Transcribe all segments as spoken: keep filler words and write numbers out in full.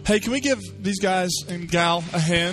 Hey, can we give these guys and gal a hand?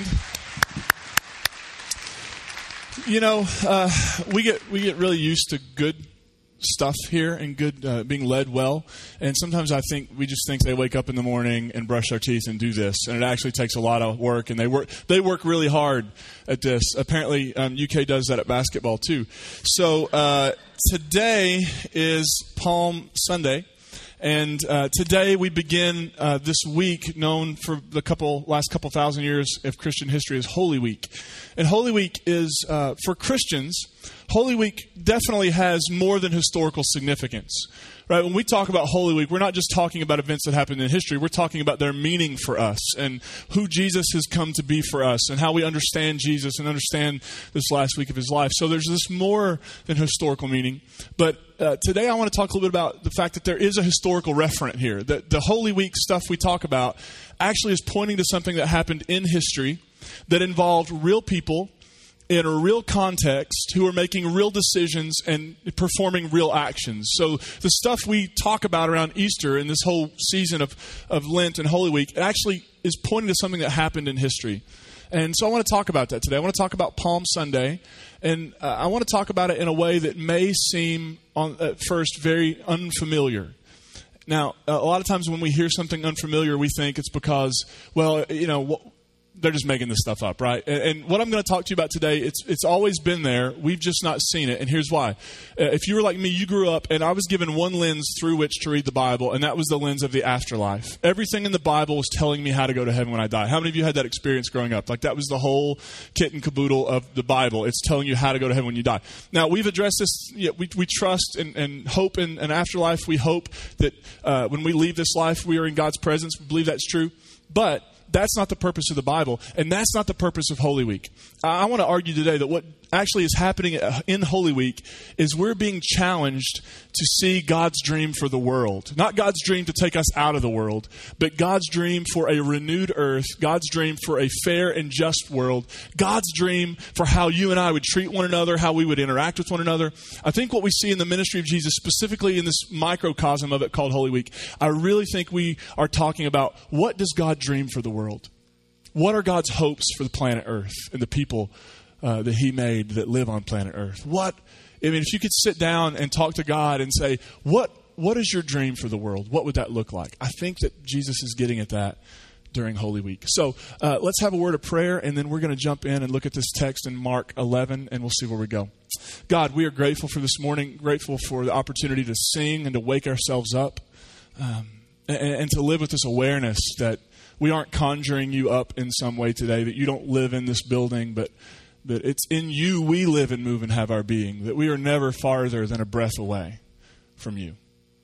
You know, uh, we get we get really used to good stuff here and good uh, being led well, and sometimes I think we just think they wake up in the morning and brush their teeth and do this, and it actually takes a lot of work, and they work they work really hard at this. Apparently, um, U K does that at basketball too. So uh, today is Palm Sunday. And uh, today we begin uh, this week known for the couple last couple thousand years of Christian history as Holy Week. And Holy Week is, uh, for Christians, Holy Week definitely has more than historical significance. Right? When we talk about Holy Week, we're not just talking about events that happened in history. We're talking about their meaning for us and who Jesus has come to be for us and how we understand Jesus and understand this last week of his life. So there's this more than historical meaning. But uh, today I want to talk a little bit about the fact that there is a historical referent here. That the Holy Week stuff we talk about actually is pointing to something that happened in history that involved real people in a real context who are making real decisions and performing real actions. So the stuff we talk about around Easter and this whole season of, of Lent and Holy Week, it actually is pointing to something that happened in history. And so I want to talk about that today. I want to talk about Palm Sunday, and uh, I want to talk about it in a way that may seem on, at first very unfamiliar. Now, a lot of times when we hear something unfamiliar, we think it's because, well, you know, what, they're just making this stuff up, right? And, and what I'm going to talk to you about today, it's it's always been there. We've just not seen it. And here's why. Uh, if you were like me, you grew up, and I was given one lens through which to read the Bible, and that was the lens of the afterlife. Everything in the Bible was telling me how to go to heaven when I die. How many of you had that experience growing up? Like that was the whole kit and caboodle of the Bible. It's telling you how to go to heaven when you die. Now, we've addressed this. Yeah, we, we trust and, and hope in an afterlife. We hope that uh, when we leave this life, we are in God's presence. We believe that's true. But that's not the purpose of the Bible, and that's not the purpose of Holy Week. I want to argue today that what actually is happening in Holy Week is we're being challenged to see God's dream for the world. Not God's dream to take us out of the world, but God's dream for a renewed earth, God's dream for a fair and just world, God's dream for how you and I would treat one another, how we would interact with one another. I think what we see in the ministry of Jesus, specifically in this microcosm of it called Holy Week, I really think we are talking about what does God dream for the world? What are God's hopes for the planet Earth and the people uh, that he made that live on planet Earth? What, I mean, if you could sit down and talk to God and say, what what is your dream for the world? What would that look like? I think that Jesus is getting at that during Holy Week. So uh, let's have a word of prayer, and then we're going to jump in and look at this text in Mark eleven, and we'll see where we go. God, we are grateful for this morning, grateful for the opportunity to sing and to wake ourselves up um, and, and to live with this awareness that we aren't conjuring you up in some way today, that you don't live in this building, but that it's in you we live and move and have our being, that we are never farther than a breath away from you.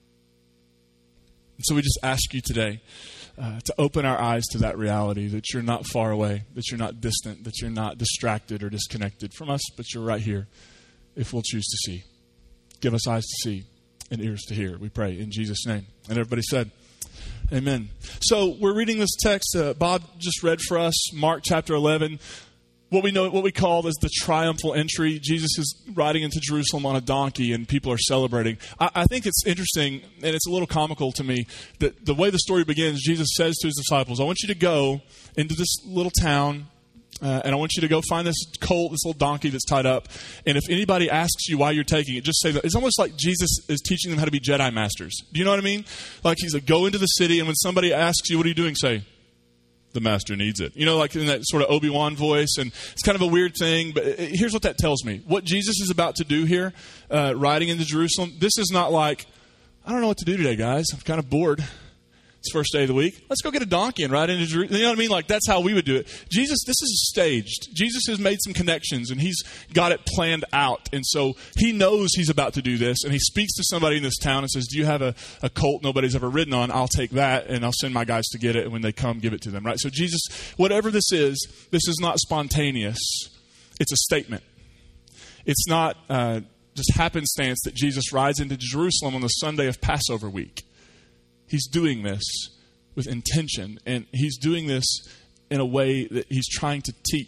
And so we just ask you today uh, to open our eyes to that reality, that you're not far away, that you're not distant, that you're not distracted or disconnected from us, but you're right here if we'll choose to see. Give us eyes to see and ears to hear, we pray in Jesus' name. And everybody said, amen. So we're reading this text. Uh, Bob just read for us, Mark chapter eleven. What we know, what we call is the triumphal entry. Jesus is riding into Jerusalem on a donkey, and people are celebrating. I, I think it's interesting, and it's a little comical to me, that the way the story begins, Jesus says to his disciples, I want you to go into this little town, Uh, and I want you to go find this colt, this little donkey that's tied up. And if anybody asks you why you're taking it, just say that. It's almost like Jesus is teaching them how to be Jedi masters. Do you know what I mean? Like he's like, go into the city, and when somebody asks you, what are you doing? Say, the master needs it. You know, like in that sort of Obi-Wan voice. And it's kind of a weird thing, but here's what that tells me. What Jesus is about to do here, uh, riding into Jerusalem, this is not like, I don't know what to do today, guys. I'm kind of bored. It's first day of the week. Let's go get a donkey and ride into Jerusalem. You know what I mean? Like, that's how we would do it. Jesus, this is staged. Jesus has made some connections, and he's got it planned out. And so he knows he's about to do this, and he speaks to somebody in this town and says, do you have a, a colt nobody's ever ridden on? I'll take that, and I'll send my guys to get it, and when they come, give it to them, right? So Jesus, whatever this is, this is not spontaneous. It's a statement. It's not uh, just happenstance that Jesus rides into Jerusalem on the Sunday of Passover week. He's doing this with intention, and he's doing this in a way that he's trying to teach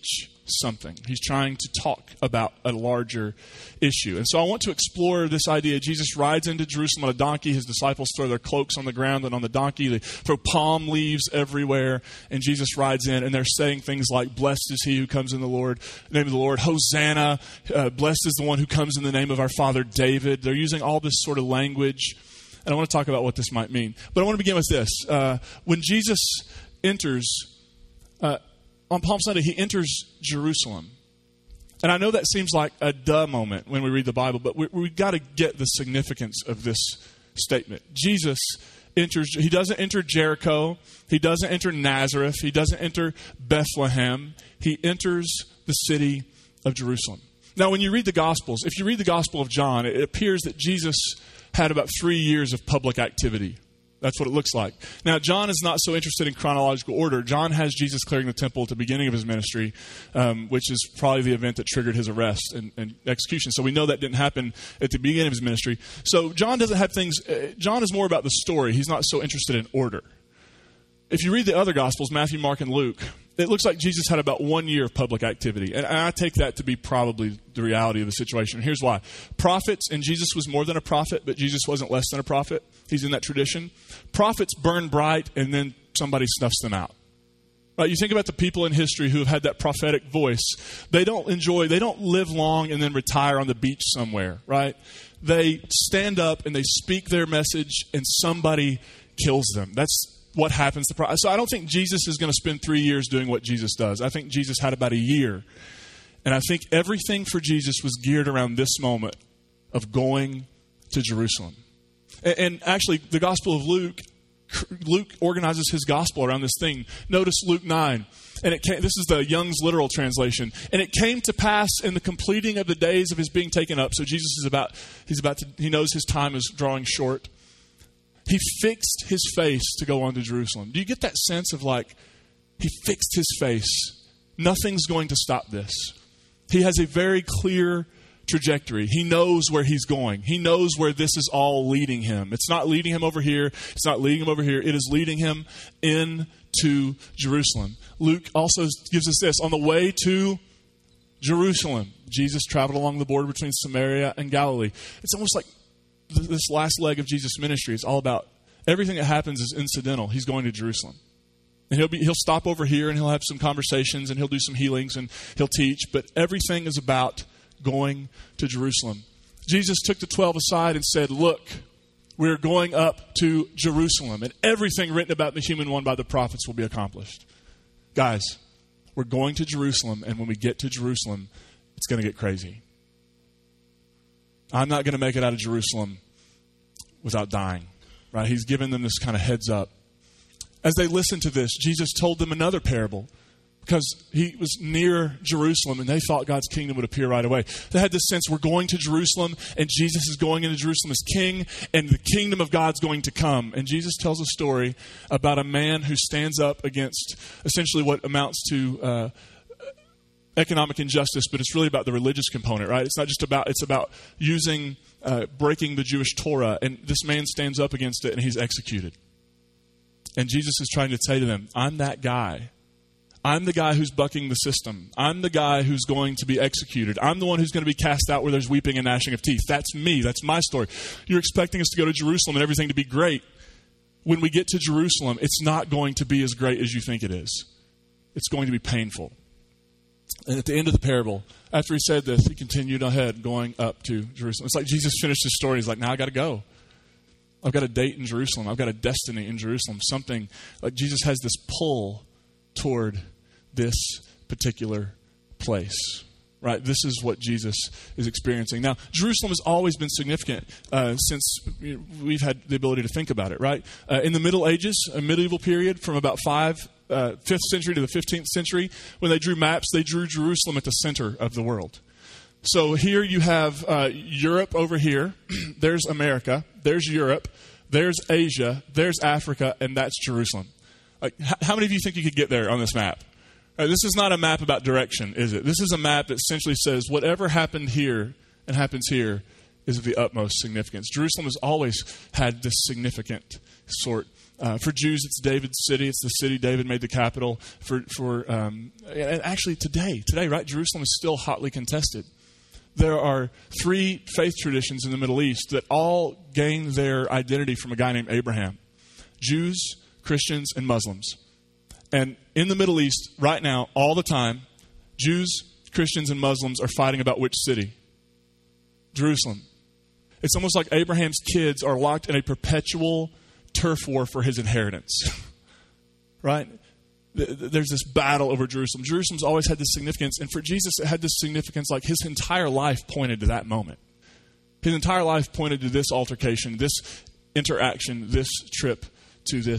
something. He's trying to talk about a larger issue. And so I want to explore this idea. Jesus rides into Jerusalem on a donkey. His disciples throw their cloaks on the ground and on the donkey. They throw palm leaves everywhere. And Jesus rides in, and they're saying things like, blessed is he who comes in the Lord, the name of the Lord. Hosanna. Uh, blessed is the one who comes in the name of our father David. They're using all this sort of language. And I want to talk about what this might mean. But I want to begin with this. Uh, when Jesus enters... Uh, On Palm Sunday, he enters Jerusalem. And I know that seems like a duh moment when we read the Bible, but we, we've got to get the significance of this statement. Jesus enters, he doesn't enter Jericho. He doesn't enter Nazareth. He doesn't enter Bethlehem. He enters the city of Jerusalem. Now, when you read the Gospels, if you read the Gospel of John, it appears that Jesus had about three years of public activity. That's what it looks like. Now, John is not so interested in chronological order. John has Jesus clearing the temple at the beginning of his ministry, um, which is probably the event that triggered his arrest and, and execution. So we know that didn't happen at the beginning of his ministry. So John doesn't have things... Uh, John is more about the story. He's not so interested in order. If you read the other Gospels, Matthew, Mark, and Luke, it looks like Jesus had about one year of public activity. And I take that to be probably the reality of the situation. Here's why. Prophets, and Jesus was more than a prophet, but Jesus wasn't less than a prophet. He's in that tradition. Prophets burn bright, and then somebody snuffs them out. Right? You think about the people in history who have had that prophetic voice. They don't enjoy, they don't live long and then retire on the beach somewhere, right? They stand up and they speak their message, and somebody kills them. That's what happens to pro- so I don't think Jesus is going to spend three years doing what Jesus does. I think Jesus had about a year. And I think everything for Jesus was geared around this moment of going to Jerusalem. And, and actually, the Gospel of Luke, Luke organizes his gospel around this thing. Notice Luke nine. And it came, this is the Young's literal translation. And it came to pass in the completing of the days of his being taken up. So Jesus is about, he's about to, he knows his time is drawing short. He fixed his face to go on to Jerusalem. Do you get that sense of like, he fixed his face. Nothing's going to stop this. He has a very clear trajectory. He knows where he's going. He knows where this is all leading him. It's not leading him over here. It's not leading him over here. It is leading him into Jerusalem. Luke also gives us this. On the way to Jerusalem, Jesus traveled along the border between Samaria and Galilee. It's almost like this last leg of Jesus' ministry is all about everything that happens is incidental. He's going to Jerusalem. And he'll be he'll stop over here and he'll have some conversations and he'll do some healings and he'll teach. But everything is about going to Jerusalem. Jesus took the twelve aside and said, look, we're going up to Jerusalem. And everything written about the human one by the prophets will be accomplished. Guys, we're going to Jerusalem. And when we get to Jerusalem, it's going to get crazy. I'm not going to make it out of Jerusalem without dying. Right? He's given them this kind of heads up. As they listened to this, Jesus told them another parable because he was near Jerusalem and they thought God's kingdom would appear right away. They had this sense, we're going to Jerusalem and Jesus is going into Jerusalem as king and the kingdom of God's going to come. And Jesus tells a story about a man who stands up against essentially what amounts to uh, economic injustice, but it's really about the religious component, right? It's not just about, it's about using, uh, breaking the Jewish Torah. And this man stands up against it and he's executed. And Jesus is trying to say to them, I'm that guy. I'm the guy who's bucking the system. I'm the guy who's going to be executed. I'm the one who's going to be cast out where there's weeping and gnashing of teeth. That's me. That's my story. You're expecting us to go to Jerusalem and everything to be great. When we get to Jerusalem, it's not going to be as great as you think it is. It's going to be painful. And at the end of the parable, after he said this, he continued ahead going up to Jerusalem. It's like Jesus finished his story. He's like, now I got to go. I've got a date in Jerusalem. I've got a destiny in Jerusalem. Something like Jesus has this pull toward this particular place. Right? This is what Jesus is experiencing. Now, Jerusalem has always been significant uh, since we've had the ability to think about it, right? Uh, in the Middle Ages, a medieval period from about five, uh, fifth century to the fifteenth century, when they drew maps, they drew Jerusalem at the center of the world. So here you have uh, Europe over here. There's America. There's Europe. There's Asia. There's Africa. And that's Jerusalem. Like, h- how many of you think you could get there on this map? Right, this is not a map about direction, is it? This is a map that essentially says whatever happened here and happens here is of the utmost significance. Jerusalem has always had this significant sort Uh, for Jews, it's David's city. It's the city David made the capital. For for um, and actually today, today, right? Jerusalem is still hotly contested. There are three faith traditions in the Middle East that all gain their identity from a guy named Abraham: Jews, Christians, and Muslims. And in the Middle East, right now, all the time, Jews, Christians, and Muslims are fighting about which city? Jerusalem. It's almost like Abraham's kids are locked in a perpetual turf war for his inheritance. Right? There's this battle over Jerusalem. Jerusalem's always had this significance. And for Jesus, it had this significance like his entire life pointed to that moment. His entire life pointed to this altercation, this interaction, this trip to this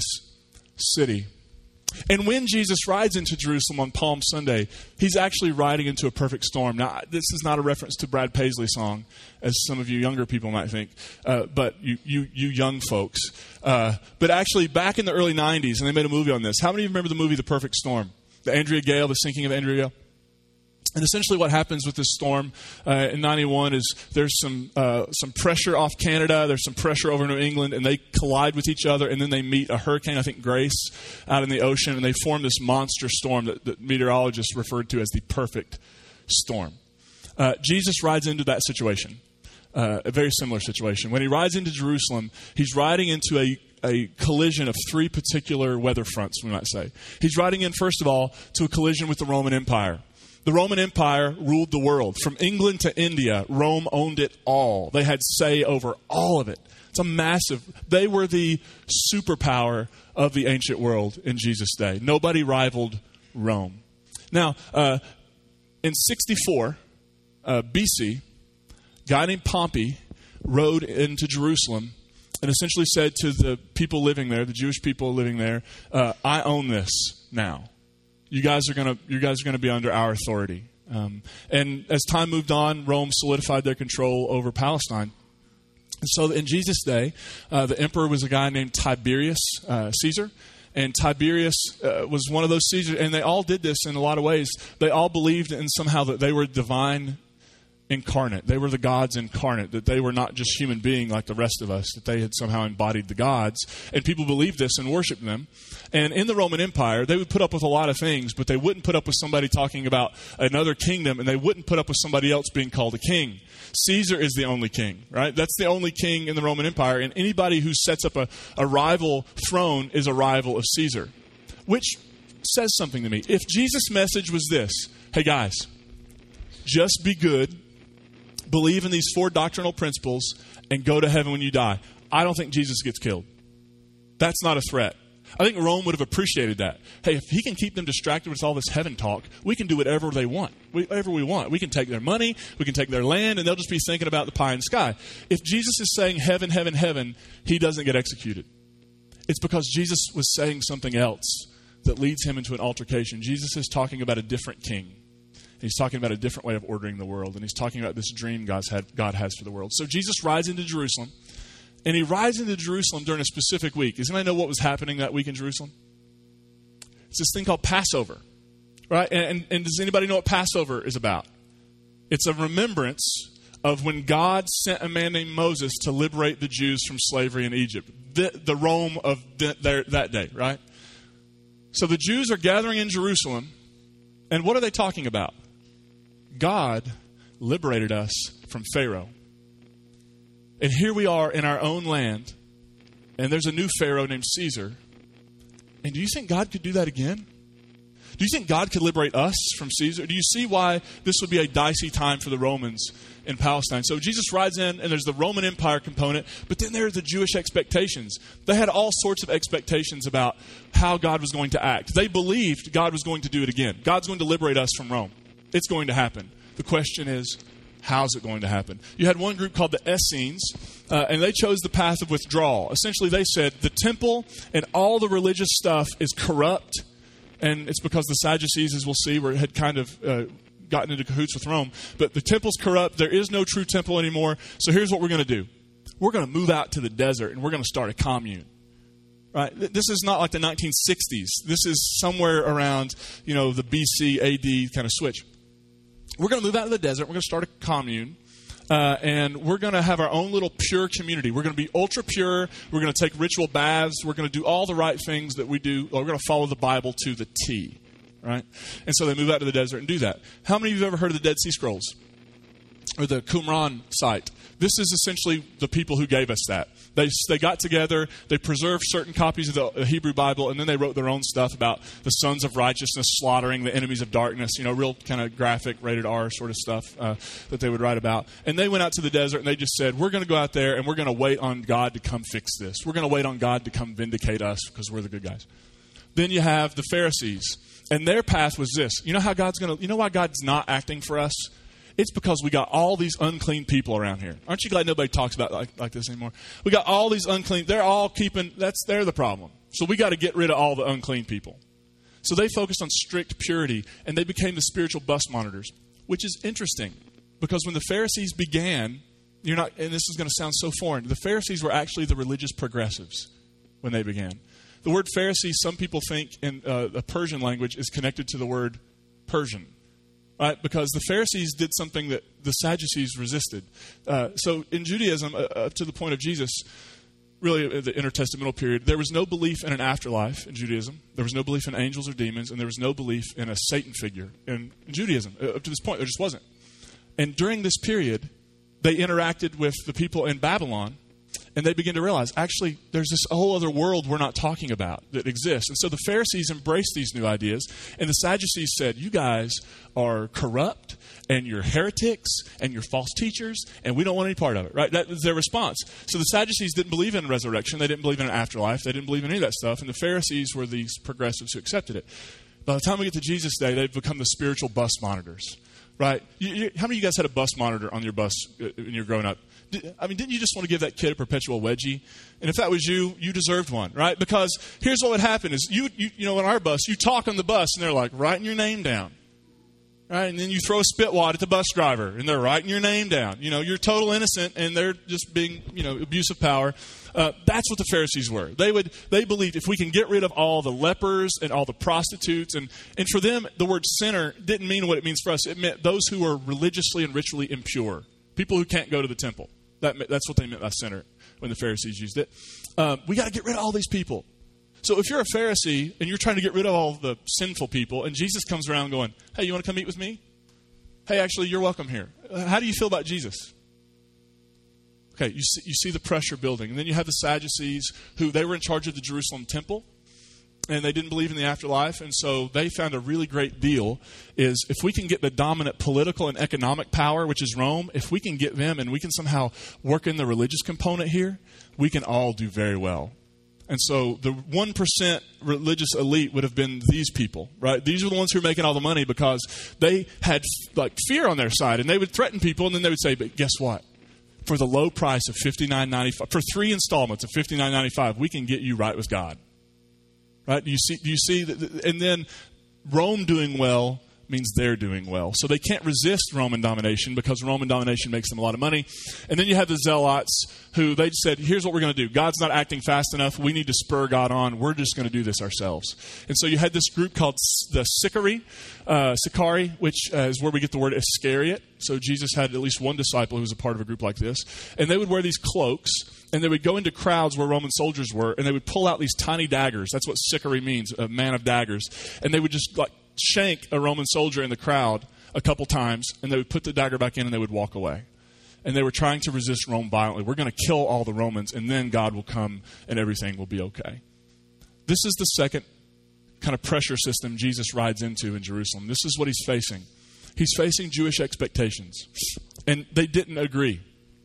city. And when Jesus rides into Jerusalem on Palm Sunday, he's actually riding into a perfect storm. Now, this is not a reference to Brad Paisley's song, as some of you younger people might think, uh, but you, you you young folks. Uh, but actually, back in the early nineties, and they made a movie on this. How many of you remember the movie The Perfect Storm? The Andrea Gale, the sinking of Andrea Gale? And essentially what happens with this storm uh, in ninety-one is there's some uh, some pressure off Canada, there's some pressure over New England, and they collide with each other, and then they meet a hurricane, I think Grace, out in the ocean, and they form this monster storm that, that meteorologists referred to as the perfect storm. Uh, Jesus rides into that situation, uh, a very similar situation. When he rides into Jerusalem, he's riding into a a collision of three particular weather fronts, we might say. He's riding in, first of all, to a collision with the Roman Empire. The Roman Empire ruled the world. From England to India, Rome owned it all. They had say over all of it. It's a massive... They were the superpower of the ancient world in Jesus' day. Nobody rivaled Rome. Now, uh, in sixty-four uh, B C, a guy named Pompey rode into Jerusalem and essentially said to the people living there, the Jewish people living there, uh, I own this now. You guys are gonna, you guys are gonna be under our authority. Um, and as time moved on, Rome solidified their control over Palestine. And so, in Jesus' day, uh, the emperor was a guy named Tiberius uh, Caesar, and Tiberius uh, was one of those Caesars. And they all did this in a lot of ways. They all believed in somehow that they were divine incarnate. They were the gods incarnate, that they were not just human being like the rest of us, that they had somehow embodied the gods. And people believed this and worshiped them. And in the Roman Empire, they would put up with a lot of things, but they wouldn't put up with somebody talking about another kingdom, and they wouldn't put up with somebody else being called a king. Caesar is the only king, right? That's the only king in the Roman Empire, and anybody who sets up a, a rival throne is a rival of Caesar, which says something to me. If Jesus' message was this, hey guys, just be good, believe in these four doctrinal principles, and go to heaven when you die, I don't think Jesus gets killed. That's not a threat. I think Rome would have appreciated that. Hey, if he can keep them distracted with all this heaven talk, we can do whatever they want, whatever we want. We can take their money, we can take their land, and they'll just be thinking about the pie in the sky. If Jesus is saying heaven, heaven, heaven, he doesn't get executed. It's because Jesus was saying something else that leads him into an altercation. Jesus is talking about a different king. He's talking about a different way of ordering the world, and he's talking about this dream God's had, God has for the world. So Jesus rides into Jerusalem, and he rides into Jerusalem during a specific week. Does anybody know what was happening that week in Jerusalem? It's this thing called Passover, right? And, and, and does anybody know what Passover is about? It's a remembrance of when God sent a man named Moses to liberate the Jews from slavery in Egypt, the, the Rome of the, their, that day, right? So the Jews are gathering in Jerusalem, and what are they talking about? God liberated us from Pharaoh. And here we are in our own land, and there's a new Pharaoh named Caesar. And do you think God could do that again? Do you think God could liberate us from Caesar? Do you see why this would be a dicey time for the Romans in Palestine? So Jesus rides in, and there's the Roman Empire component, but then there are the Jewish expectations. They had all sorts of expectations about how God was going to act. They believed God was going to do it again. God's going to liberate us from Rome. It's going to happen. The question is, how's it going to happen? You had one group called the Essenes, uh, and they chose the path of withdrawal. Essentially, they said the temple and all the religious stuff is corrupt, and it's because the Sadducees, as we'll see, were, had kind of uh, gotten into cahoots with Rome. But the temple's corrupt. There is no true temple anymore. So here's what we're going to do. We're going to move out to the desert, and we're going to start a commune. Right? This is not like the nineteen sixties. This is somewhere around, you know, the B C, A D kind of switch. We're going to move out to the desert. We're going to start a commune. uh, and we're going to have our own little pure community. We're going to be ultra pure. We're going to take ritual baths. We're going to do all the right things that we do. We're going to follow the Bible to the T, right? And so they move out to the desert and do that. How many of you have ever heard of the Dead Sea Scrolls or the Qumran site? This is essentially the people who gave us that. They they got together, they preserved certain copies of the Hebrew Bible, and then they wrote their own stuff about the sons of righteousness slaughtering the enemies of darkness, you know, real kind of graphic, rated R sort of stuff uh, that they would write about. And they went out to the desert, and they just said, we're going to go out there, and we're going to wait on God to come fix this. We're going to wait on God to come vindicate us because we're the good guys. Then you have the Pharisees, and their path was this. You know how God's going to, you know why God's not acting for us? It's because we got all these unclean people around here. Aren't you glad nobody talks about it like, like this anymore? We got all these unclean. They're all keeping, that's, they're the problem. So we got to get rid of all the unclean people. So they focused on strict purity, and they became the spiritual bus monitors, which is interesting because when the Pharisees began, you're not, and this is going to sound so foreign, the Pharisees were actually the religious progressives when they began. The word Pharisee, some people think in uh, the Persian language, is connected to the word Persian. Right, because the Pharisees did something that the Sadducees resisted. Uh, so in Judaism, uh, up to the point of Jesus, really the intertestamental period, there was no belief in an afterlife in Judaism. There was no belief in angels or demons, and there was no belief in a Satan figure in, in Judaism. Uh, up to this point, there just wasn't. And during this period, they interacted with the people in Babylon, and they began to realize, actually, there's this whole other world we're not talking about that exists. And so the Pharisees embraced these new ideas, and the Sadducees said, you guys are corrupt, and you're heretics, and you're false teachers, and we don't want any part of it, right? That was their response. So the Sadducees didn't believe in resurrection. They didn't believe in an afterlife. They didn't believe in any of that stuff, and the Pharisees were these progressives who accepted it. By the time we get to Jesus' day, they've become the spiritual bus monitors, right? You, you, how many of you guys had a bus monitor on your bus when you were growing up? I mean, didn't you just want to give that kid a perpetual wedgie? And if that was you, you deserved one, right? Because here's what would happen is, you, you you know, on our bus, you talk on the bus, and they're like, writing your name down. Right? And then you throw a spit wad at the bus driver, and they're writing your name down. You know, you're total innocent, and they're just being, you know, abuse of power. Uh, that's what the Pharisees were. They would, they believed if we can get rid of all the lepers and all the prostitutes, and, and for them, the word sinner didn't mean what it means for us. It meant those who are religiously and ritually impure. People who can't go to the temple. That, that's what they meant by sinner when the Pharisees used it. Um, we got to get rid of all these people. So if you're a Pharisee and you're trying to get rid of all the sinful people, and Jesus comes around going, hey, you want to come eat with me? Hey, actually, you're welcome here. How do you feel about Jesus? Okay, you see, you see the pressure building. And then you have the Sadducees, who they were in charge of the Jerusalem temple. And they didn't believe in the afterlife, and so they found a really great deal is if we can get the dominant political and economic power, which is Rome, if we can get them and we can somehow work in the religious component here, we can all do very well. And so the one percent religious elite would have been these people, right? These are the ones who are making all the money because they had like fear on their side, and they would threaten people, and then they would say, but guess what? For the low price of fifty-nine ninety-five, for three installments of fifty-nine ninety-five, we can get you right with God. Right? Do you see? Do you see? That, and then Rome doing well means they're doing well. So they can't resist Roman domination because Roman domination makes them a lot of money. And then you have the Zealots who they said, here's what we're going to do. God's not acting fast enough. We need to spur God on. We're just going to do this ourselves. And so you had this group called the Sicarii, uh, Sicarii, which uh, is where we get the word Iscariot. So Jesus had at least one disciple who was a part of a group like this. And they would wear these cloaks, and they would go into crowds where Roman soldiers were, and they would pull out these tiny daggers. That's what Sicarii means, a man of daggers. And they would just like shank a Roman soldier in the crowd a couple times, and they would put the dagger back in, and they would walk away. And they were trying to resist Rome violently. We're going to kill all the Romans, and then God will come, and everything will be okay. This is the second kind of pressure system Jesus rides into in Jerusalem. This is what he's facing. He's facing Jewish expectations, and they didn't agree.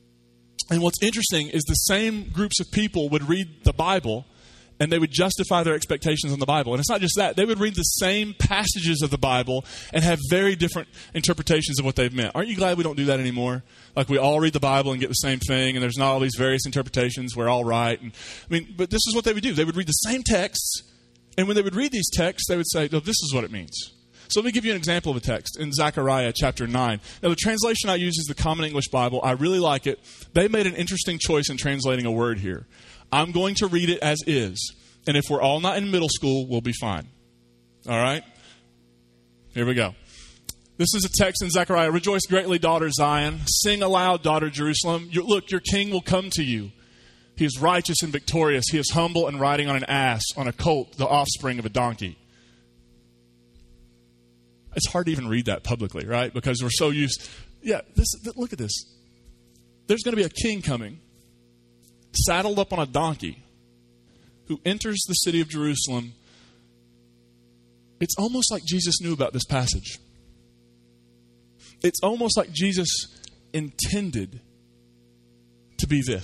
And what's interesting is the same groups of people would read the Bible, and they would justify their expectations on the Bible. And it's not just that. They would read the same passages of the Bible and have very different interpretations of what they've meant. Aren't you glad we don't do that anymore? Like we all read the Bible and get the same thing, and there's not all these various interpretations. We're all right. And, I mean, but this is what they would do. They would read the same texts, and when they would read these texts, they would say, oh, this is what it means. So let me give you an example of a text in Zechariah chapter nine. Now, the translation I use is the Common English Bible. I really like it. They made an interesting choice in translating a word here. I'm going to read it as is. And if we're all not in middle school, we'll be fine. All right? Here we go. This is a text in Zechariah. Rejoice greatly, daughter Zion. Sing aloud, daughter Jerusalem. Your, look, your king will come to you. He is righteous and victorious. He is humble and riding on an ass, on a colt, the offspring of a donkey. It's hard to even read that publicly, right? Because we're so used. Yeah, this, look at this. There's going to be a king coming, saddled up on a donkey, who enters the city of Jerusalem. It's almost like Jesus knew about this passage. It's almost like Jesus intended to be this.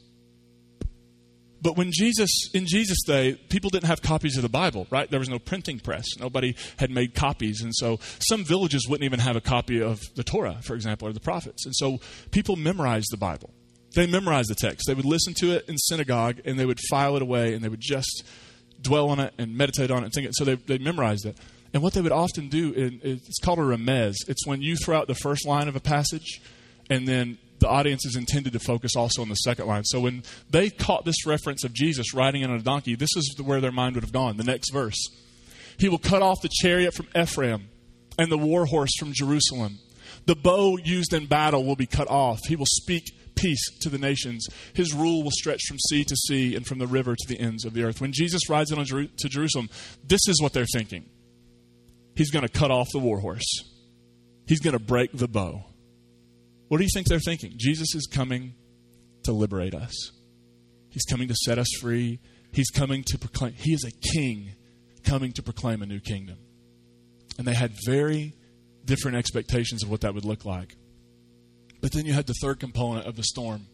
But when Jesus, in Jesus' day, people didn't have copies of the Bible, right? There was no printing press. Nobody had made copies. And so some villages wouldn't even have a copy of the Torah, for example, or the prophets. And so people memorized the Bible. They memorized the text. They would listen to it in synagogue, and they would file it away, and they would just dwell on it and meditate on it and think it. So they, they memorized it. And what they would often do, it's called a remez. It's when you throw out the first line of a passage, and then the audience is intended to focus also on the second line. So when they caught this reference of Jesus riding on a donkey, this is where their mind would have gone. The next verse. He will cut off the chariot from Ephraim and the war horse from Jerusalem. The bow used in battle will be cut off. He will speak peace to the nations. His rule will stretch from sea to sea and from the river to the ends of the earth. When Jesus rides in on Jeru- to Jerusalem, this is what they're thinking. He's going to cut off the war horse. He's going to break the bow. What do you think they're thinking? Jesus is coming to liberate us. He's coming to set us free. He's coming to proclaim. He is a king coming to proclaim a new kingdom. And they had very different expectations of what that would look like. But then you had the third component of the storm.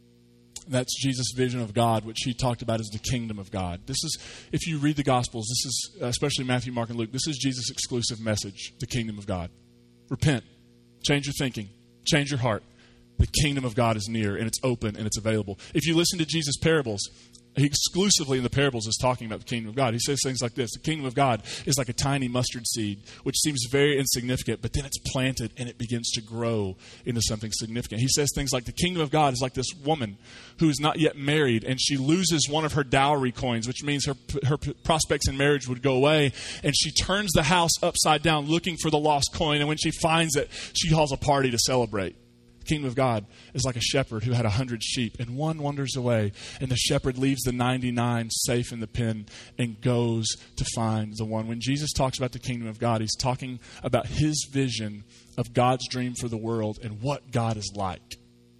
That's Jesus' vision of God, which he talked about as the kingdom of God. This is, if you read the Gospels, this is, especially Matthew, Mark, and Luke, this is Jesus' exclusive message, the kingdom of God. Repent. Change your thinking. Change your heart. The kingdom of God is near, and it's open, and it's available. If you listen to Jesus' parables, he exclusively in the parables is talking about the kingdom of God. He says things like this. The kingdom of God is like a tiny mustard seed, which seems very insignificant, but then it's planted and it begins to grow into something significant. He says things like the kingdom of God is like this woman who is not yet married, and she loses one of her dowry coins, which means her, her prospects in marriage would go away, and she turns the house upside down looking for the lost coin, and when she finds it, she calls a party to celebrate. The kingdom of God is like a shepherd who had a hundred sheep, and one wanders away, and the shepherd leaves the ninety-nine safe in the pen and goes to find the one. When Jesus talks about the kingdom of God, he's talking about his vision of God's dream for the world and what God is like.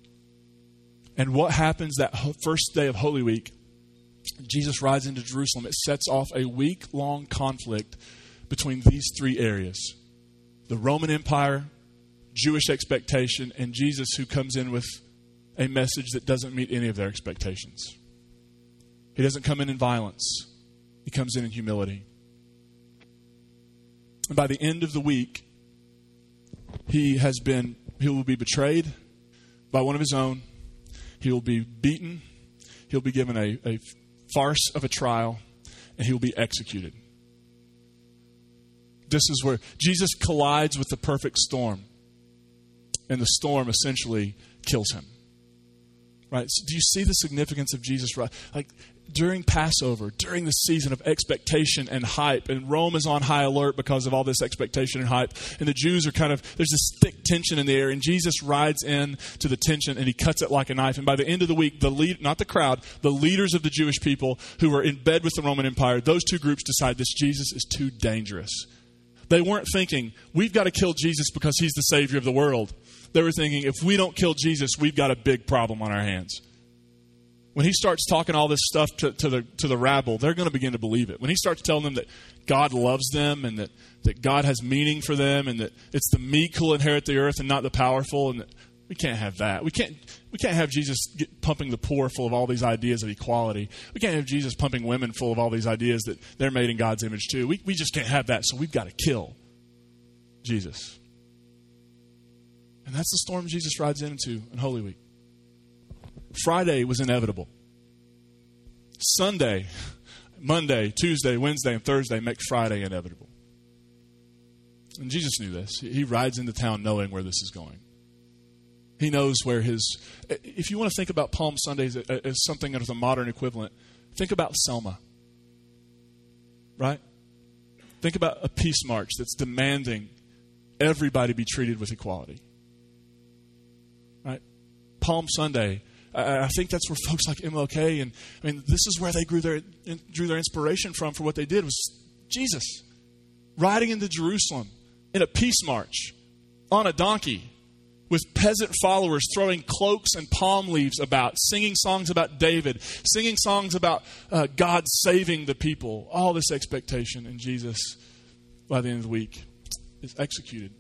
And what happens that first day of Holy Week, Jesus rides into Jerusalem. It sets off a week-long conflict between these three areas: the Roman Empire, Jewish expectation, and Jesus, who comes in with a message that doesn't meet any of their expectations. He doesn't come in in violence. He comes in in humility. And by the end of the week, he has been, he will be betrayed by one of his own. He will be beaten. He'll be given a, a farce of a trial, and he will be executed. This is where Jesus collides with the perfect storm. And the storm essentially kills him. Right? So do you see the significance of Jesus? Like during Passover, during the season of expectation and hype, and Rome is on high alert because of all this expectation and hype, and the Jews are kind of, there's this thick tension in the air, and Jesus rides in to the tension and he cuts it like a knife. And by the end of the week, the lead, not the crowd, the leaders of the Jewish people who were in bed with the Roman Empire, those two groups decide this Jesus is too dangerous. They weren't thinking, we've got to kill Jesus because he's the Savior of the world. They were thinking, if we don't kill Jesus, we've got a big problem on our hands. When he starts talking all this stuff to, to the to the rabble, they're going to begin to believe it. When he starts telling them that God loves them and that, that God has meaning for them and that it's the meek who will inherit the earth and not the powerful, and that we can't have that. We can't we can't have Jesus get, pumping the poor full of all these ideas of equality. We can't have Jesus pumping women full of all these ideas that they're made in God's image too. We we just can't have that, so we've got to kill Jesus. And that's the storm Jesus rides into in Holy Week. Friday was inevitable. Sunday, Monday, Tuesday, Wednesday, and Thursday make Friday inevitable. And Jesus knew this. He rides into town knowing where this is going. He knows where his... If you want to think about Palm Sundays as something that is a modern equivalent, think about Selma. Right? Think about a peace march that's demanding everybody be treated with equality. Right? Palm Sunday, I, I think that's where folks like M L K, and I mean, this is where they grew their, drew their inspiration from for what they did, was Jesus riding into Jerusalem in a peace march on a donkey with peasant followers throwing cloaks and palm leaves about, singing songs about David, singing songs about uh, God saving the people. All this expectation, and Jesus, by the end of the week, is executed.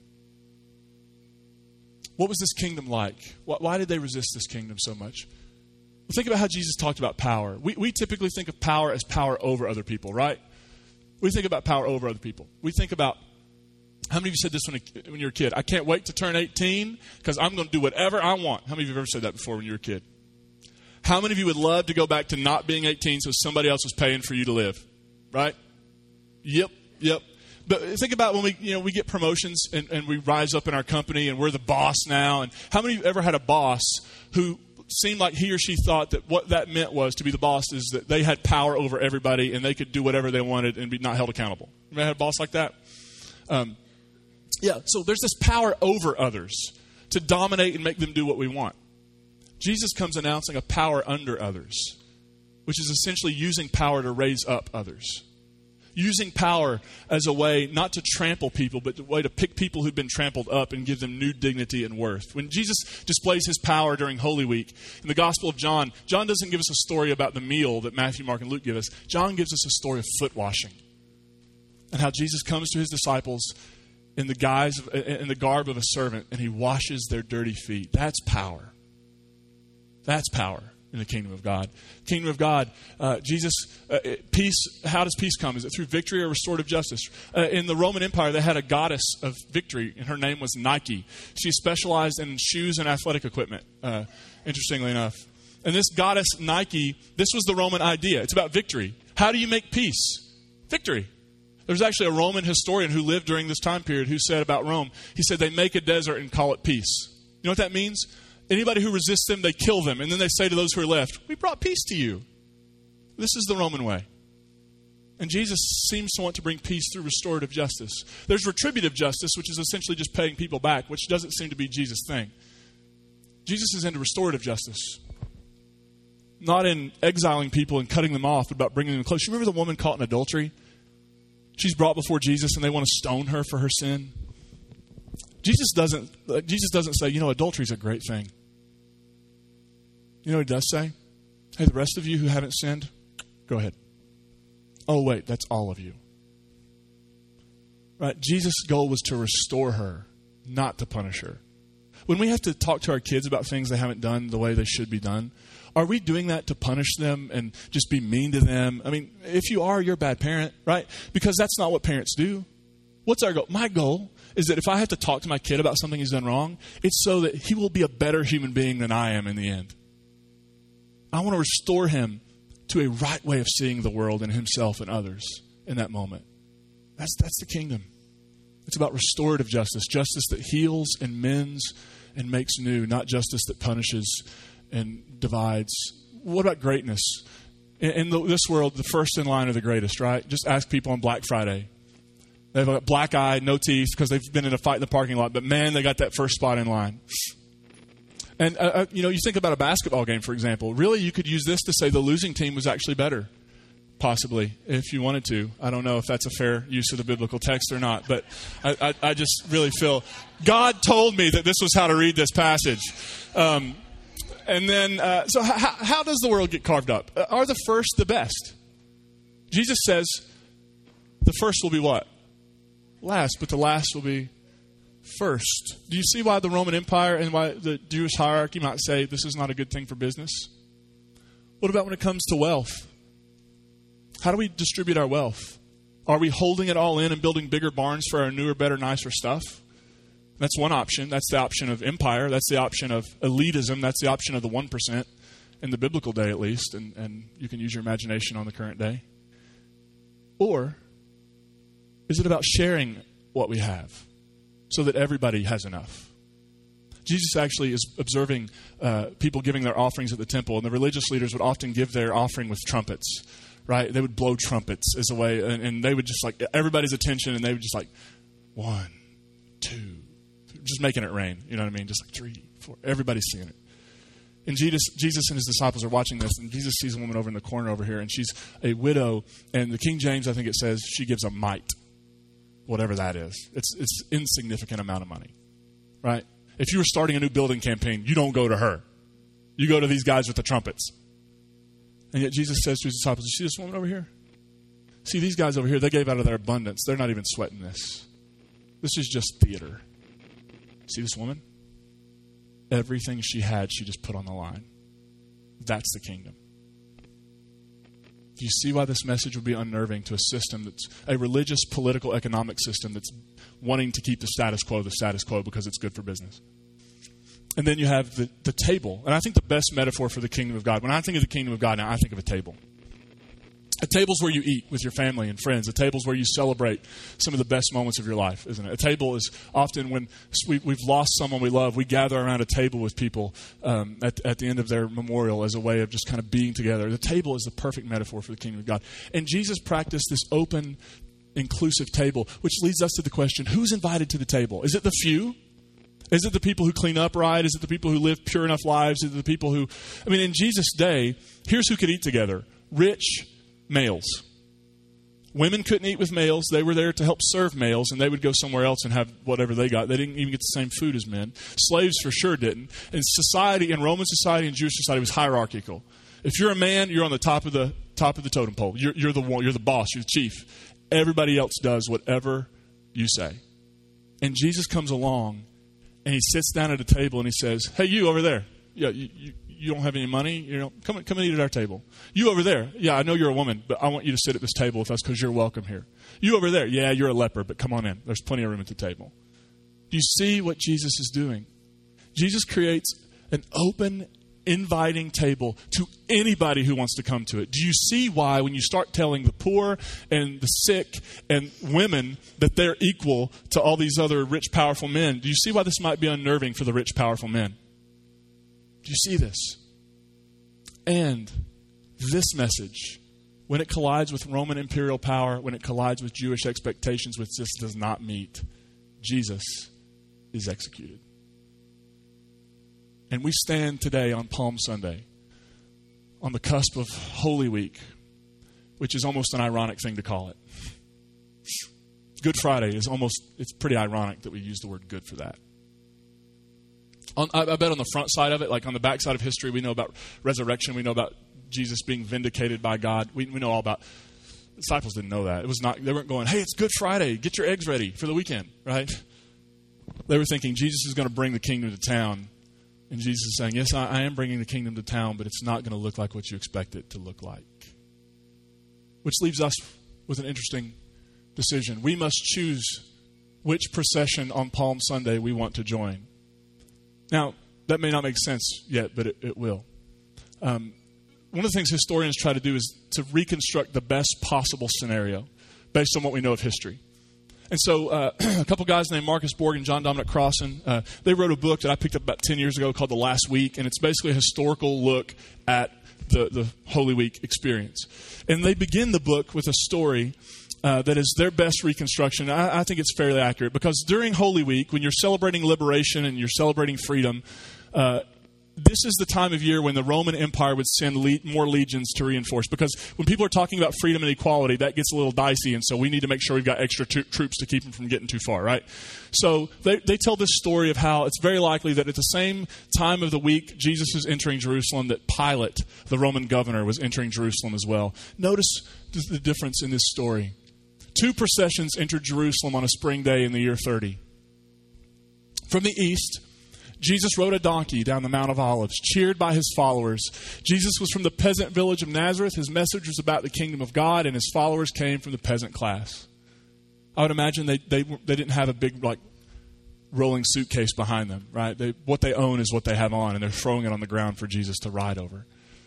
What was this kingdom like? Why did they resist this kingdom so much? Well, think about how Jesus talked about power. We, we typically think of power as power over other people, right? We think about power over other people. We think about, how many of you said this when, when you were a kid? I can't wait to turn eighteen because I'm going to do whatever I want. How many of you have ever said that before when you were a kid? How many of you would love to go back to not being eighteen so somebody else was paying for you to live? Right? Yep, yep. But think about when we, you know, we get promotions and, and we rise up in our company and we're the boss now. And how many of you ever had a boss who seemed like he or she thought that what that meant was to be the boss is that they had power over everybody and they could do whatever they wanted and be not held accountable? You ever had a boss like that? Um, yeah, so there's this power over others to dominate and make them do what we want. Jesus comes announcing a power under others, which is essentially using power to raise up others. Using power as a way not to trample people, but a way to pick people who've been trampled up and give them new dignity and worth. When Jesus displays his power during Holy Week, in the Gospel of John, John doesn't give us a story about the meal that Matthew, Mark, and Luke give us. John gives us a story of foot washing and how Jesus comes to his disciples in the guise of, in the garb of a servant, and he washes their dirty feet. That's power. That's power in the kingdom of God. Kingdom of God, uh, Jesus, uh, peace, how does peace come? Is it through victory or restorative justice? Uh, in the Roman Empire, they had a goddess of victory, and her name was Nike. She specialized in shoes and athletic equipment, uh, interestingly enough. And this goddess Nike, this was the Roman idea. It's about victory. How do you make peace? Victory. There was actually a Roman historian who lived during this time period who said about Rome, he said they make a desert and call it peace. You know what that means? Anybody who resists them, they kill them. And then they say to those who are left, we brought peace to you. This is the Roman way. And Jesus seems to want to bring peace through restorative justice. There's retributive justice, which is essentially just paying people back, which doesn't seem to be Jesus' thing. Jesus is into restorative justice. Not in exiling people and cutting them off, but about bringing them close. You remember the woman caught in adultery? She's brought before Jesus and they want to stone her for her sin. Jesus doesn't, uh, Jesus doesn't say, you know, adultery is a great thing. You know what he does say? Hey, the rest of you who haven't sinned, go ahead. Oh, wait, that's all of you. Right? Jesus' goal was to restore her, not to punish her. When we have to talk to our kids about things they haven't done the way they should be done, are we doing that to punish them and just be mean to them? I mean, if you are, you're a bad parent, right? Because that's not what parents do. What's our goal? My goal is that if I have to talk to my kid about something he's done wrong, it's so that he will be a better human being than I am in the end. I want to restore him to a right way of seeing the world and himself and others in that moment. That's that's the kingdom. It's about restorative justice, justice that heals and mends and makes new, not justice that punishes and divides. What about greatness? In, in the, this world, the first in line are the greatest, right? Just ask people on Black Friday. They have a black eye, no teeth, because they've been in a fight in the parking lot. But man, they got that first spot in line. And, uh, you know, you think about a basketball game, for example. Really, you could use this to say the losing team was actually better, possibly, if you wanted to. I don't know if that's a fair use of the biblical text or not. But I, I, I just really feel God told me that this was how to read this passage. Um, and then, uh, so how, how does the world get carved up? Uh, are the first the best? Jesus says the first will be what? Last, but the last will be first. Do you see why the Roman Empire and why the Jewish hierarchy might say this is not a good thing for business? What about when it comes to wealth? How do we distribute our wealth? Are we holding it all in and building bigger barns for our newer, better, nicer stuff? That's one option. That's the option of empire. That's the option of elitism. That's the option of the one percent in the biblical day, at least. And, and you can use your imagination on the current day. Or is it about sharing what we have so that everybody has enough? Jesus actually is observing uh, people giving their offerings at the temple, and the religious leaders would often give their offering with trumpets, right? They would blow trumpets as a way, and, and they would just like everybody's attention, and they would just like, one, two, just making it rain. You know what I mean? Just like three, four. Everybody's seeing it. And Jesus, Jesus and his disciples are watching this, and Jesus sees a woman over in the corner over here, and she's a widow. And the King James, I think it says, she gives a mite, whatever that is. It's it's insignificant amount of money, right? If you were starting a new building campaign, you don't go to her. You go to these guys with the trumpets. And yet Jesus says to his disciples, you see this woman over here? See, these guys over here, they gave out of their abundance. They're not even sweating this. This is just theater. See this woman? Everything she had, she just put on the line. That's the kingdom. Do you see why this message would be unnerving to a system that's a religious, political, economic system that's wanting to keep the status quo the status quo because it's good for business? And then you have the, the table. And I think the best metaphor for the kingdom of God, when I think of the kingdom of God now, I think of a table. A table's where you eat with your family and friends. A table's where you celebrate some of the best moments of your life, isn't it? A table is often when we, we've lost someone we love, we gather around a table with people um, at, at the end of their memorial as a way of just kind of being together. The table is the perfect metaphor for the kingdom of God. And Jesus practiced this open, inclusive table, which leads us to the question, who's invited to the table? Is it the few? Is it the people who clean up right? Is it the people who live pure enough lives? Is it the people who... I mean, in Jesus' day, here's who could eat together. Rich males. Women couldn't eat with males. They were there to help serve males, and they would go somewhere else and have whatever they got. They didn't even get the same food as men. Slaves for sure didn't. And society, in Roman society and Jewish society, was hierarchical. If you're a man, you're on the top of the top of the totem pole. You're, you're the one. You're the boss. You're the chief. Everybody else does whatever you say. And Jesus comes along, and he sits down at a table, and he says, "Hey, you over there. Yeah, you." you You don't have any money? You know, come come and eat at our table. You over there. Yeah, I know you're a woman, but I want you to sit at this table with us because you're welcome here. You over there. Yeah, you're a leper, but come on in. There's plenty of room at the table. Do you see what Jesus is doing? Jesus creates an open, inviting table to anybody who wants to come to it. Do you see why when you start telling the poor and the sick and women that they're equal to all these other rich, powerful men, do you see why this might be unnerving for the rich, powerful men? Do you see this? And this message, when it collides with Roman imperial power, when it collides with Jewish expectations, which this does not meet, Jesus is executed. And we stand today on Palm Sunday, on the cusp of Holy Week, which is almost an ironic thing to call it. Good Friday is almost, it's pretty ironic that we use the word good for that. On, I, I bet on the front side of it, like on the back side of history, we know about resurrection. We know about Jesus being vindicated by God. We, we know all about... The disciples didn't know that. It was not. They weren't going, hey, it's Good Friday. Get your eggs ready for the weekend, right? They were thinking Jesus is going to bring the kingdom to town. And Jesus is saying, yes, I, I am bringing the kingdom to town, but it's not going to look like what you expect it to look like. Which leaves us with an interesting decision. We must choose which procession on Palm Sunday we want to join. Now, that may not make sense yet, but it, it will. Um, one of the things historians try to do is to reconstruct the best possible scenario based on what we know of history. And so uh, a couple guys named Marcus Borg and John Dominic Crossan, uh, they wrote a book that I picked up about ten years ago called The Last Week, and it's basically a historical look at the, the Holy Week experience. And they begin the book with a story Uh, that is their best reconstruction. I, I think it's fairly accurate because during Holy Week, when you're celebrating liberation and you're celebrating freedom, uh, this is the time of year when the Roman Empire would send le- more legions to reinforce. Because when people are talking about freedom and equality, that gets a little dicey, and so we need to make sure we've got extra t- troops to keep them from getting too far, right? So they, they tell this story of how it's very likely that at the same time of the week Jesus is entering Jerusalem, that Pilate, the Roman governor, was entering Jerusalem as well. Notice the difference in this story. Two processions entered Jerusalem on a spring day in the year thirty. From the east, Jesus rode a donkey down the Mount of Olives, cheered by his followers. Jesus was from the peasant village of Nazareth. His message was about the kingdom of God, and his followers came from the peasant class. I would imagine they they, they didn't have a big, like, rolling suitcase behind them, right? They, what they own is what they have on, and they're throwing it on the ground for Jesus to ride over.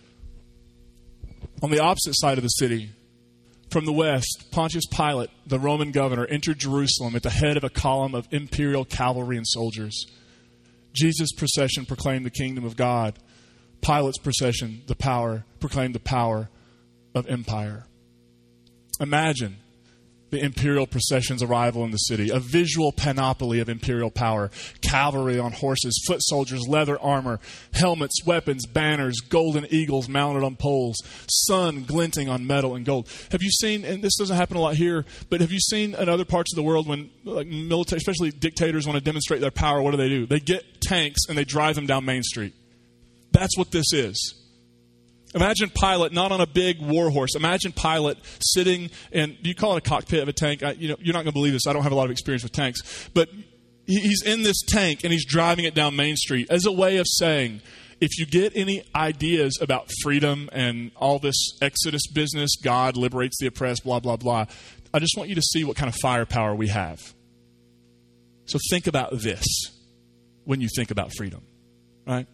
On the opposite side of the city, from the west, Pontius Pilate, the Roman governor, entered Jerusalem at the head of a column of imperial cavalry and soldiers. Jesus' procession proclaimed the kingdom of God. Pilate's procession, the power, proclaimed the power of empire. Imagine the imperial procession's arrival in the city, a visual panoply of imperial power. cavalry on horses, foot soldiers, leather armor, helmets, weapons, banners, golden eagles mounted on poles, sun glinting on metal and gold. Have you seen, and this doesn't happen a lot here, but have you seen in other parts of the world when like military, especially dictators, want to demonstrate their power, what do they do? They get tanks and they drive them down Main Street. That's what this is. Imagine Pilate not on a big war horse. Imagine Pilate sitting in, do you call it a cockpit of a tank? I, you know, you're not going to believe this. I don't have a lot of experience with tanks. But he's in this tank and he's driving it down Main Street as a way of saying, if you get any ideas about freedom and all this Exodus business, God liberates the oppressed, blah, blah, blah, I just want you to see what kind of firepower we have. So think about this when you think about freedom, right?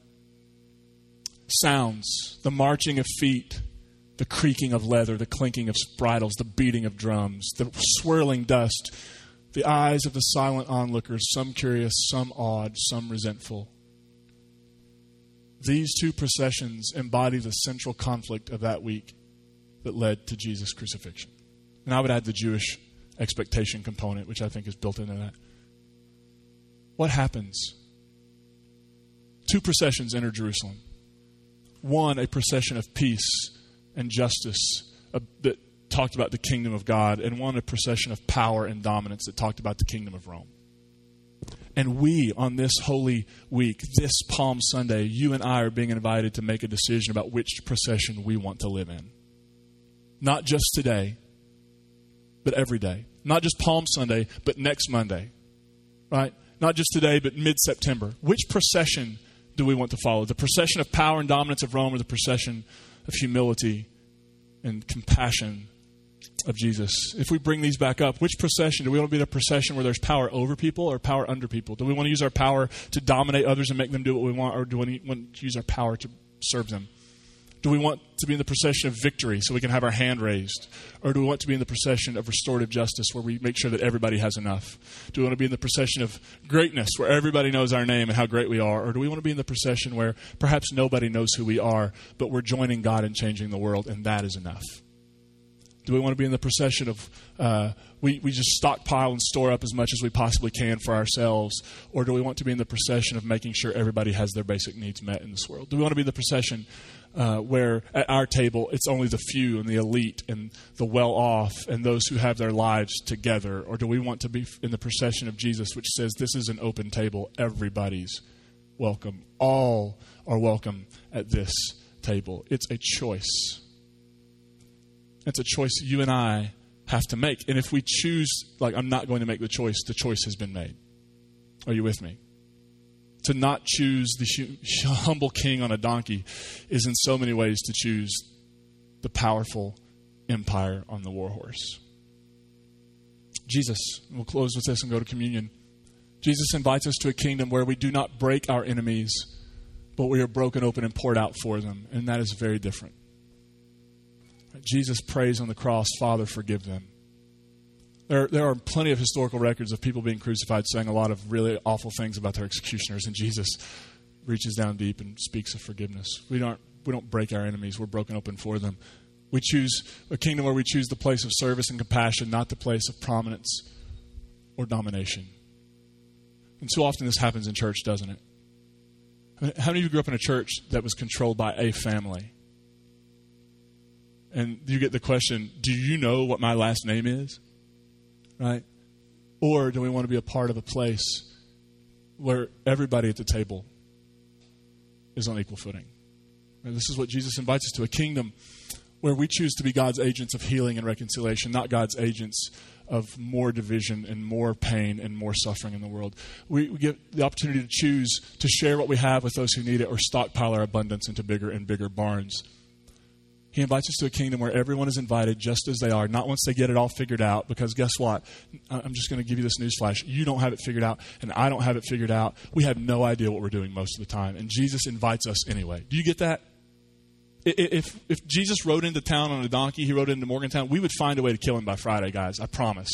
Sounds, the marching of feet, the creaking of leather, the clinking of bridles, the beating of drums, the swirling dust, the eyes of the silent onlookers, some curious, some awed, some resentful. These two processions embody the central conflict of that week that led to Jesus' crucifixion. And I would add the Jewish expectation component, which I think is built into that. What happens? Two processions enter Jerusalem. One, a procession of peace and justice uh, that talked about the kingdom of God, and one, a procession of power and dominance that talked about the kingdom of Rome. And we, on this holy week, this Palm Sunday, you and I are being invited to make a decision about which procession we want to live in. Not just today, but every day. Not just Palm Sunday, but next Monday. Right? Not just today, but mid-September. Which procession do we want to follow? The procession of power and dominance of Rome, or the procession of humility and compassion of Jesus? If we bring these back up, which procession? Do we want to be the procession where there's power over people or power under people? Do we want to use our power to dominate others and make them do what we want, or do we want to use our power to serve them? Do we want to be in the procession of victory so we can have our hand raised? Or do we want to be in the procession of restorative justice where we make sure that everybody has enough? Do we want to be in the procession of greatness where everybody knows our name and how great we are? Or do we want to be in the procession where perhaps nobody knows who we are, but we're joining God in changing the world, and that is enough? Do we want to be in the procession of uh, we, we just stockpile and store up as much as we possibly can for ourselves? Or do we want to be in the procession of making sure everybody has their basic needs met in this world? Do we want to be in the procession uh, where at our table it's only the few and the elite and the well-off and those who have their lives together? Or do we want to be in the procession of Jesus, which says this is an open table, everybody's welcome. All are welcome at this table. It's a choice. It's a choice you and I have to make. And if we choose, like, I'm not going to make the choice, the choice has been made. Are you with me? To not choose the humble king on a donkey is in so many ways to choose the powerful empire on the war horse. Jesus, we'll close with this and go to communion. Jesus invites us to a kingdom where we do not break our enemies, but we are broken open and poured out for them. And that is very different. Jesus prays on the cross, Father, forgive them. There, there are plenty of historical records of people being crucified saying a lot of really awful things about their executioners, and Jesus reaches down deep and speaks of forgiveness. We don't, we don't break our enemies. We're broken open for them. We choose a kingdom where we choose the place of service and compassion, not the place of prominence or domination. And so often this happens in church, doesn't it? I mean, how many of you grew up in a church that was controlled by a family? And you get the question, do you know what my last name is? Right? Or do we want to be a part of a place where everybody at the table is on equal footing? And this is what Jesus invites us to, a kingdom where we choose to be God's agents of healing and reconciliation, not God's agents of more division and more pain and more suffering in the world. We, we get the opportunity to choose to share what we have with those who need it, or stockpile our abundance into bigger and bigger barns. He invites us to a kingdom where everyone is invited just as they are, not once they get it all figured out, because guess what? I'm just going to give you this newsflash. You don't have it figured out, and I don't have it figured out. We have no idea what we're doing most of the time, and Jesus invites us anyway. Do you get that? If, if Jesus rode into town on a donkey, he rode into Morgantown, we would find a way to kill him by Friday, guys, I promise.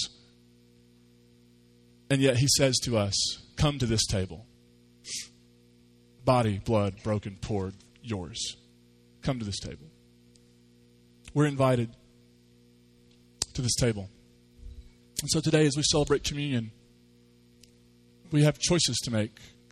And yet he says to us, come to this table. Body, blood, broken, poured, yours. Come to this table. We're invited to this table. And so today, as we celebrate communion, we have choices to make.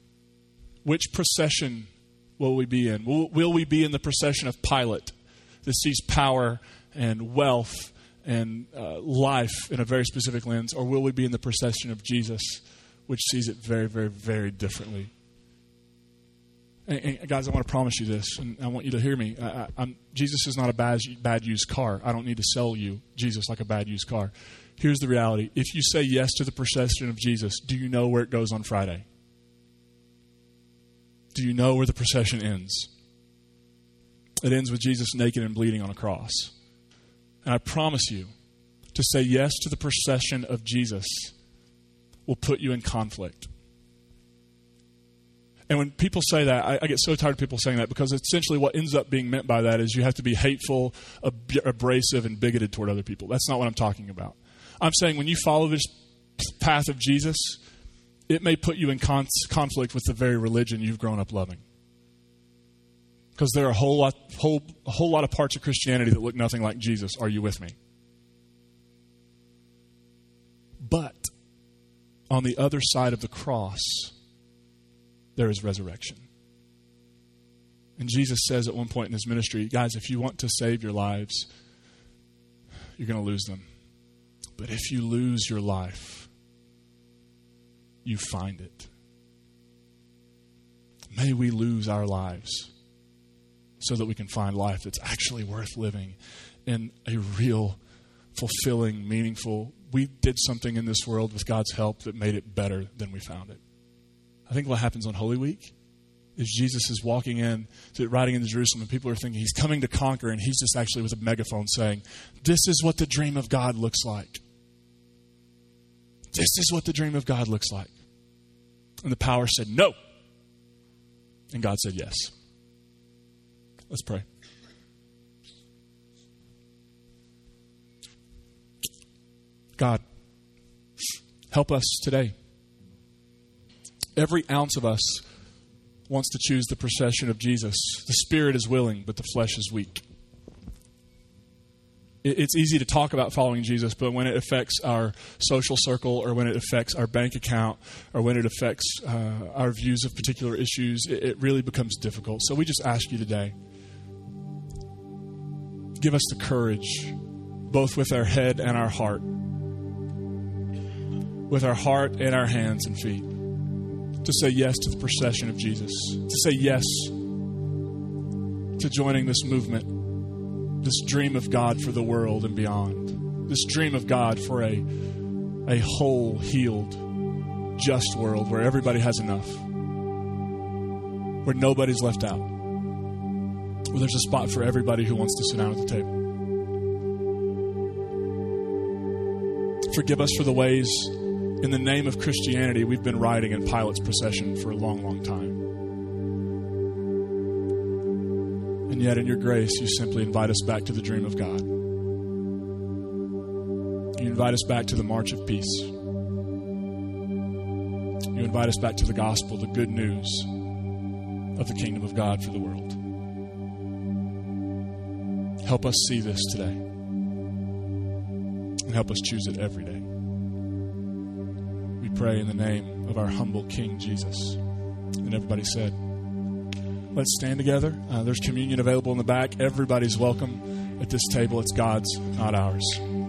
Which procession will we be in? Will, will we be in the procession of Pilate that sees power and wealth and uh, life in a very specific lens? Or will we be in the procession of Jesus, which sees it very, very, very differently? And, and guys, I want to promise you this, and I want you to hear me. I, I, I'm, Jesus is not a bad, bad used car. I don't need to sell you Jesus like a bad used car. Here's the reality. If you say yes to the procession of Jesus, do you know where it goes on Friday? Do you know where the procession ends? It ends with Jesus naked and bleeding on a cross. And I promise you, to say yes to the procession of Jesus will put you in conflict. And when people say that, I, I get so tired of people saying that, because essentially what ends up being meant by that is you have to be hateful, ab- abrasive, and bigoted toward other people. That's not what I'm talking about. I'm saying when you follow this path of Jesus, it may put you in con- conflict with the very religion you've grown up loving. Because there are a whole lot, whole, a whole lot of parts of Christianity that look nothing like Jesus. Are you with me? But on the other side of the cross, there is resurrection. And Jesus says at one point in his ministry, guys, if you want to save your lives, you're going to lose them. But if you lose your life, you find it. May we lose our lives so that we can find life that's actually worth living in a real, fulfilling, meaningful. We did something in this world with God's help that made it better than we found it. I think what happens on Holy Week is Jesus is walking in, to, riding into Jerusalem, and people are thinking he's coming to conquer, and he's just actually with a megaphone saying, this is what the dream of God looks like. This is what the dream of God looks like. And the power said no. And God said yes. Let's pray. God, help us today. Every ounce of us wants to choose the procession of Jesus. The spirit is willing, but the flesh is weak. It's easy to talk about following Jesus, but when it affects our social circle, or when it affects our bank account, or when it affects uh, our views of particular issues, it, it really becomes difficult. So we just ask you today, give us the courage, both with our head and our heart, with our heart and our hands and feet, to say yes to the procession of Jesus, to say yes to joining this movement, this dream of God for the world and beyond, this dream of God for a, a whole, healed, just world where everybody has enough, where nobody's left out, where there's a spot for everybody who wants to sit down at the table. Forgive us for the ways, in the name of Christianity, we've been riding in Pilate's procession for a long, long time. And yet in your grace, you simply invite us back to the dream of God. You invite us back to the march of peace. You invite us back to the gospel, the good news of the kingdom of God for the world. Help us see this today. And help us choose it every day. We pray in the name of our humble King, Jesus. And everybody said, let's stand together. Uh, there's communion available in the back. Everybody's welcome at this table. It's God's, not ours.